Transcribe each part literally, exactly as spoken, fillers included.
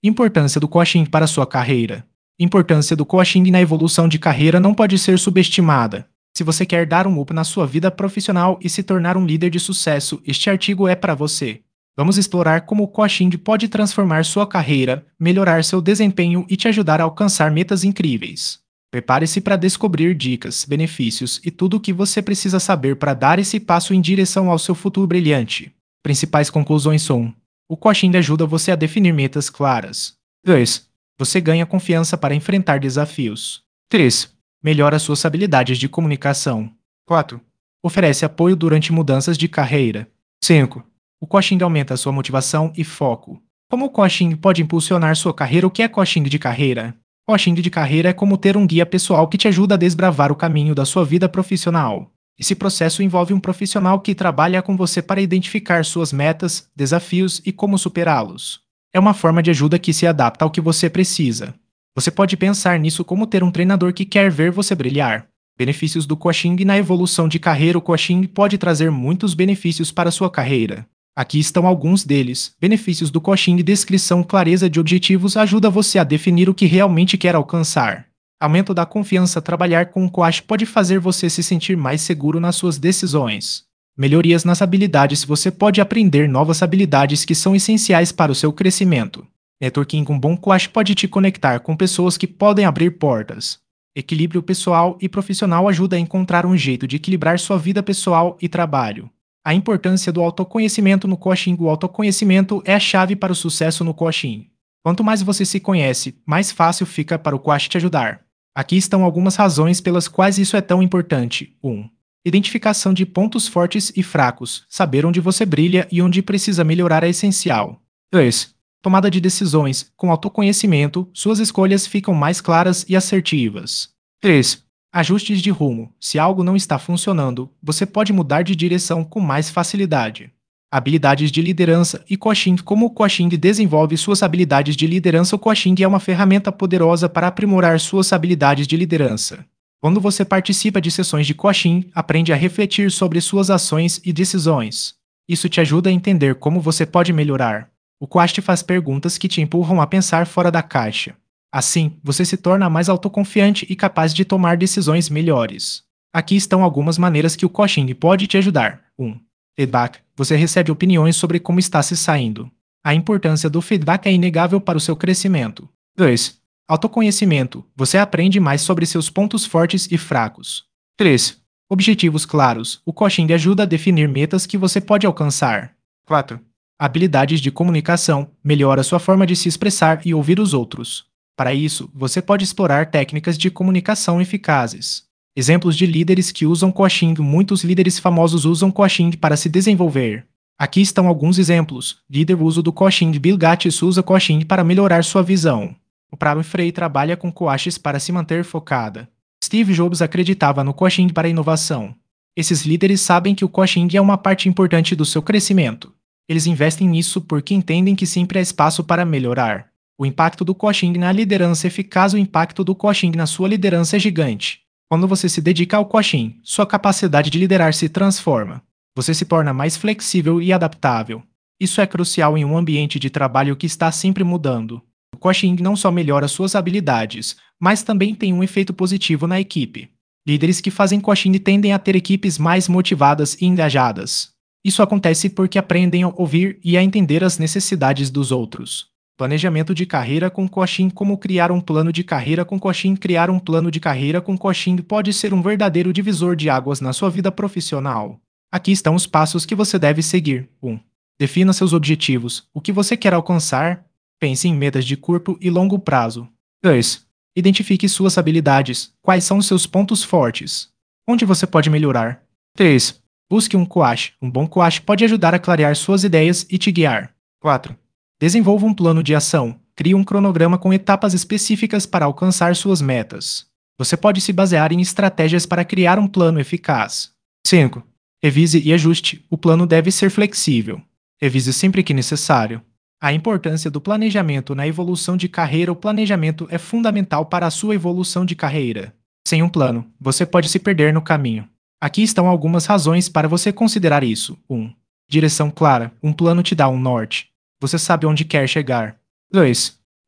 Importância do coaching para sua carreira. Importância do coaching na evolução de carreira não pode ser subestimada. Se você quer dar um up na sua vida profissional e se tornar um líder de sucesso, este artigo é para você. Vamos explorar como o coaching pode transformar sua carreira, melhorar seu desempenho e te ajudar a alcançar metas incríveis. Prepare-se para descobrir dicas, benefícios e tudo o que você precisa saber para dar esse passo em direção ao seu futuro brilhante. Principais conclusões são: o coaching ajuda você a definir metas claras. dois. Você ganha confiança para enfrentar desafios. três. Melhora suas habilidades de comunicação. quatro. Oferece apoio durante mudanças de carreira. cinco. O coaching aumenta sua motivação e foco. Como o coaching pode impulsionar sua carreira? O que é coaching de carreira? Coaching de carreira é como ter um guia pessoal que te ajuda a desbravar o caminho da sua vida profissional. Esse processo envolve um profissional que trabalha com você para identificar suas metas, desafios e como superá-los. É uma forma de ajuda que se adapta ao que você precisa. Você pode pensar nisso como ter um treinador que quer ver você brilhar. Benefícios do coaching na evolução de carreira. O coaching pode trazer muitos benefícios para sua carreira. Aqui estão alguns deles. Benefícios do coaching: descrição, clareza de objetivos, ajuda você a definir o que realmente quer alcançar. Aumento da confiança. Trabalhar com um coach pode fazer você se sentir mais seguro nas suas decisões. Melhorias nas habilidades. Você pode aprender novas habilidades que são essenciais para o seu crescimento. Networking. Um bom coach pode te conectar com pessoas que podem abrir portas. Equilíbrio pessoal e profissional. Ajuda a encontrar um jeito de equilibrar sua vida pessoal e trabalho. A importância do autoconhecimento no coaching. O autoconhecimento é a chave para o sucesso no coaching. Quanto mais você se conhece, mais fácil fica para o coach te ajudar. Aqui estão algumas razões pelas quais isso é tão importante. um. Identificação de pontos fortes e fracos. Saber onde você brilha e onde precisa melhorar é essencial. dois. Tomada de decisões. Com autoconhecimento, suas escolhas ficam mais claras e assertivas. três. Ajustes de rumo. Se algo não está funcionando, você pode mudar de direção com mais facilidade. Habilidades de liderança e coaching. Como o coaching desenvolve suas habilidades de liderança? O coaching é uma ferramenta poderosa para aprimorar suas habilidades de liderança. Quando você participa de sessões de coaching, aprende a refletir sobre suas ações e decisões. Isso te ajuda a entender como você pode melhorar. O coach te faz perguntas que te empurram a pensar fora da caixa. Assim, você se torna mais autoconfiante e capaz de tomar decisões melhores. Aqui estão algumas maneiras que o coaching pode te ajudar. um. Feedback. Você recebe opiniões sobre como está se saindo. A importância do feedback é inegável para o seu crescimento. dois. Autoconhecimento. Você aprende mais sobre seus pontos fortes e fracos. três. Objetivos claros. O coaching ajuda a definir metas que você pode alcançar. quatro. Habilidades de comunicação. Melhora sua forma de se expressar e ouvir os outros. Para isso, você pode explorar técnicas de comunicação eficazes. Exemplos de líderes que usam coaching. Muitos líderes famosos usam coaching para se desenvolver. Aqui estão alguns exemplos. Líder uso do coaching. Bill Gates usa coaching para melhorar sua visão. Oprah Frey trabalha com coaches para se manter focada. Steve Jobs acreditava no coaching para inovação. Esses líderes sabem que o coaching é uma parte importante do seu crescimento. Eles investem nisso porque entendem que sempre há espaço para melhorar. O impacto do coaching na liderança eficaz. O impacto do coaching na sua liderança é gigante. Quando você se dedica ao coaching, sua capacidade de liderar se transforma. Você se torna mais flexível e adaptável. Isso é crucial em um ambiente de trabalho que está sempre mudando. O coaching não só melhora suas habilidades, mas também tem um efeito positivo na equipe. Líderes que fazem coaching tendem a ter equipes mais motivadas e engajadas. Isso acontece porque aprendem a ouvir e a entender as necessidades dos outros. Planejamento de carreira com coaching. Como criar um plano de carreira com coaching? Criar um plano de carreira com coaching pode ser um verdadeiro divisor de águas na sua vida profissional. Aqui estão os passos que você deve seguir. um. Defina seus objetivos. O que você quer alcançar? Pense em metas de curto e longo prazo. dois. Identifique suas habilidades. Quais são os seus pontos fortes? Onde você pode melhorar? três. Busque um coach. Um bom coach pode ajudar a clarear suas ideias e te guiar. quatro. Desenvolva um plano de ação. Crie um cronograma com etapas específicas para alcançar suas metas. Você pode se basear em estratégias para criar um plano eficaz. cinco. Revise e ajuste. O plano deve ser flexível. Revise sempre que necessário. A importância do planejamento na evolução de carreira. O planejamento é fundamental para a sua evolução de carreira. Sem um plano, você pode se perder no caminho. Aqui estão algumas razões para você considerar isso. um. Direção clara. Um plano te dá um norte. Você sabe onde quer chegar. dois.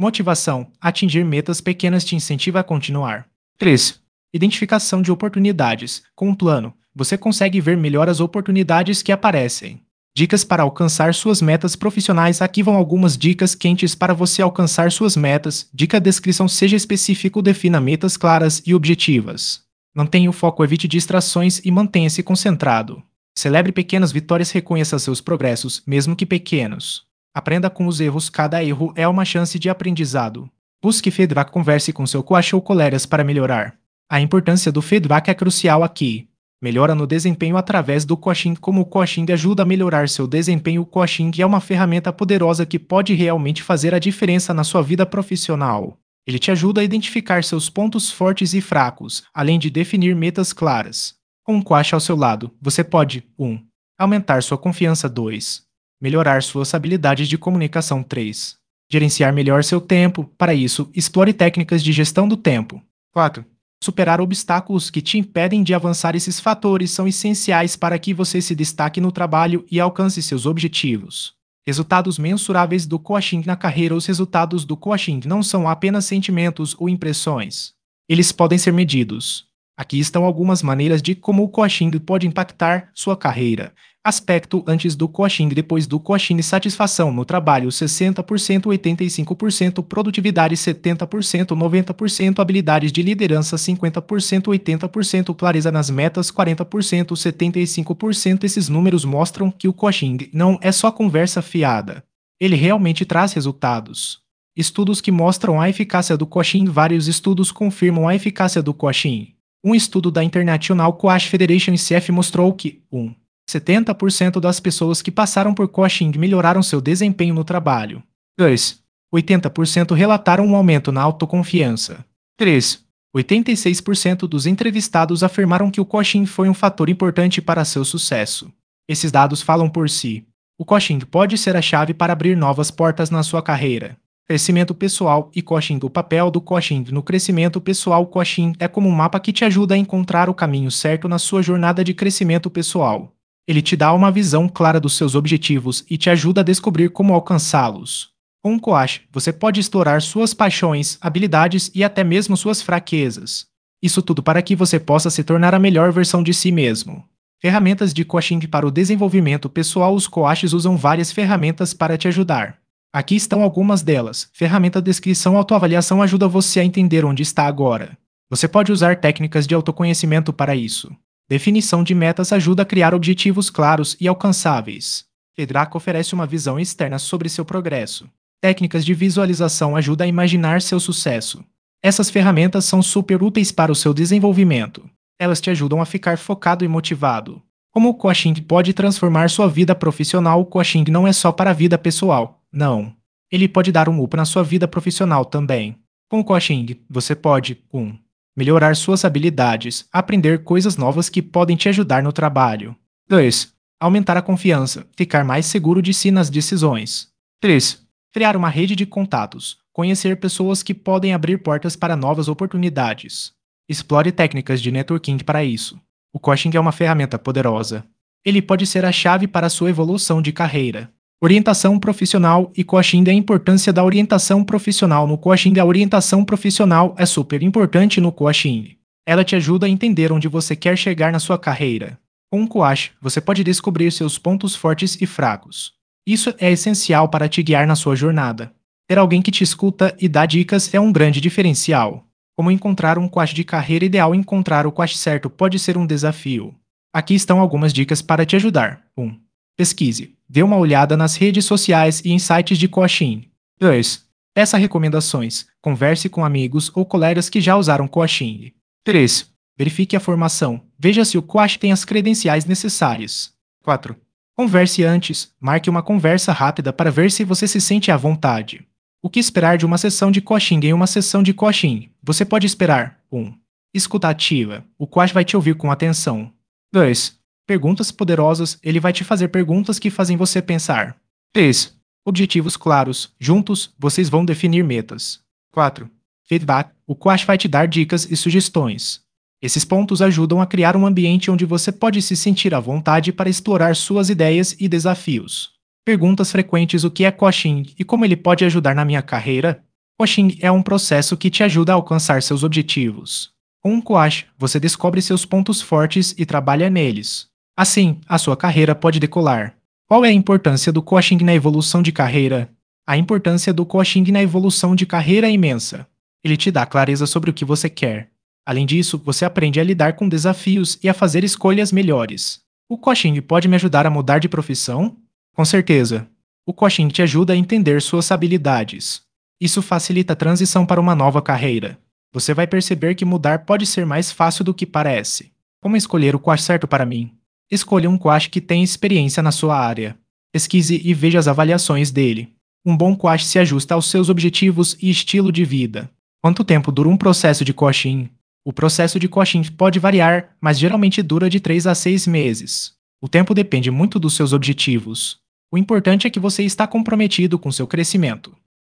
Motivação. Atingir metas pequenas te incentiva a continuar. três. Identificação de oportunidades. Com um plano, você consegue ver melhor as oportunidades que aparecem. Dicas para alcançar suas metas profissionais. Aqui vão algumas dicas quentes para você alcançar suas metas. Dica: descrição: seja específico, defina metas claras e objetivas. Mantenha o foco, evite distrações e mantenha-se concentrado. Celebre pequenas vitórias, reconheça seus progressos, mesmo que pequenos. Aprenda com os erros, cada erro é uma chance de aprendizado. Busque feedback, converse com seu coach ou colegas para melhorar. A importância do feedback é crucial aqui. Melhora no desempenho através do coaching. Como o coaching ajuda a melhorar seu desempenho, o coaching é uma ferramenta poderosa que pode realmente fazer a diferença na sua vida profissional. Ele te ajuda a identificar seus pontos fortes e fracos, além de definir metas claras. Com um coach ao seu lado, você pode um. Aumentar sua confiança. dois. Melhorar suas habilidades de comunicação. três. Gerenciar melhor seu tempo. Para isso, explore técnicas de gestão do tempo. quatro. Superar obstáculos que te impedem de avançar. Esses fatores são essenciais para que você se destaque no trabalho e alcance seus objetivos. Resultados mensuráveis do coaching na carreira. Os resultados do coaching não são apenas sentimentos ou impressões. Eles podem ser medidos. Aqui estão algumas maneiras de como o coaching pode impactar sua carreira. Aspecto: antes do coaching, depois do coaching. Satisfação no trabalho: sessenta por cento, oitenta e cinco por cento, produtividade setenta por cento, noventa por cento, habilidades de liderança cinquenta por cento, oitenta por cento, clareza nas metas quarenta por cento, setenta e cinco por cento. Esses números mostram que o coaching não é só conversa fiada. Ele realmente traz resultados. Estudos que mostram a eficácia do coaching. Vários estudos confirmam a eficácia do coaching. Um estudo da International Coach Federation I C F mostrou que um. setenta por cento das pessoas que passaram por coaching melhoraram seu desempenho no trabalho. dois. oitenta por cento relataram um aumento na autoconfiança. três. oitenta e seis por cento dos entrevistados afirmaram que o coaching foi um fator importante para seu sucesso. Esses dados falam por si. O coaching pode ser a chave para abrir novas portas na sua carreira. Crescimento pessoal e coaching. O papel do coaching no crescimento pessoal. O coaching é como um mapa que te ajuda a encontrar o caminho certo na sua jornada de crescimento pessoal. Ele te dá uma visão clara dos seus objetivos e te ajuda a descobrir como alcançá-los. Com um coach, você pode explorar suas paixões, habilidades e até mesmo suas fraquezas. Isso tudo para que você possa se tornar a melhor versão de si mesmo. Ferramentas de coaching para o desenvolvimento pessoal. Os coaches usam várias ferramentas para te ajudar. Aqui estão algumas delas. Ferramenta: descrição. Autoavaliação ajuda você a entender onde está agora. Você pode usar técnicas de autoconhecimento para isso. Definição de metas ajuda a criar objetivos claros e alcançáveis. Feedback oferece uma visão externa sobre seu progresso. Técnicas de visualização ajuda a imaginar seu sucesso. Essas ferramentas são super úteis para o seu desenvolvimento. Elas te ajudam a ficar focado e motivado. Como o coaching pode transformar sua vida profissional? O coaching não é só para a vida pessoal, não. Ele pode dar um up na sua vida profissional também. Com o coaching, você pode um. Melhorar suas habilidades, aprender coisas novas que podem te ajudar no trabalho. dois. Aumentar a confiança, ficar mais seguro de si nas decisões. três. Criar uma rede de contatos, conhecer pessoas que podem abrir portas para novas oportunidades. Explore técnicas de networking para isso. O coaching é uma ferramenta poderosa. Ele pode ser a chave para a sua evolução de carreira. Orientação profissional e coaching. A importância da orientação profissional no coaching. A orientação profissional é super importante no coaching. Ela te ajuda a entender onde você quer chegar na sua carreira. Com um coach, você pode descobrir seus pontos fortes e fracos. Isso é essencial para te guiar na sua jornada. Ter alguém que te escuta e dá dicas é um grande diferencial. Como encontrar um coach de carreira ideal? Encontrar o coach certo pode ser um desafio. Aqui estão algumas dicas para te ajudar. um. Pesquise. Dê uma olhada nas redes sociais e em sites de coaching. dois. Peça recomendações. Converse com amigos ou colegas que já usaram coaching. três. Verifique a formação. Veja se o coach tem as credenciais necessárias. quatro. Converse antes. Marque uma conversa rápida para ver se você se sente à vontade. O que esperar de uma sessão de coaching? Em uma sessão de coaching, você pode esperar um. Escuta ativa. O coach vai te ouvir com atenção. dois. Perguntas poderosas. Ele vai te fazer perguntas que fazem você pensar. três. Objetivos claros. Juntos, vocês vão definir metas. quatro. Feedback. O coach vai te dar dicas e sugestões. Esses pontos ajudam a criar um ambiente onde você pode se sentir à vontade para explorar suas ideias e desafios. Perguntas frequentes: o que é coaching e como ele pode ajudar na minha carreira? Coaching é um processo que te ajuda a alcançar seus objetivos. Com um coach, você descobre seus pontos fortes e trabalha neles. Assim, a sua carreira pode decolar. Qual é a importância do coaching na evolução de carreira? A importância do coaching na evolução de carreira é imensa. Ele te dá clareza sobre o que você quer. Além disso, você aprende a lidar com desafios e a fazer escolhas melhores. O coaching pode me ajudar a mudar de profissão? Com certeza. O coaching te ajuda a entender suas habilidades. Isso facilita a transição para uma nova carreira. Você vai perceber que mudar pode ser mais fácil do que parece. Como escolher o coach certo para mim? Escolha um coach que tenha experiência na sua área. Pesquise e veja as avaliações dele. Um bom coach se ajusta aos seus objetivos e estilo de vida. Quanto tempo dura um processo de coaching? O processo de coaching pode variar, mas geralmente dura de três a seis meses. O tempo depende muito dos seus objetivos. O importante é que você está comprometido com seu crescimento.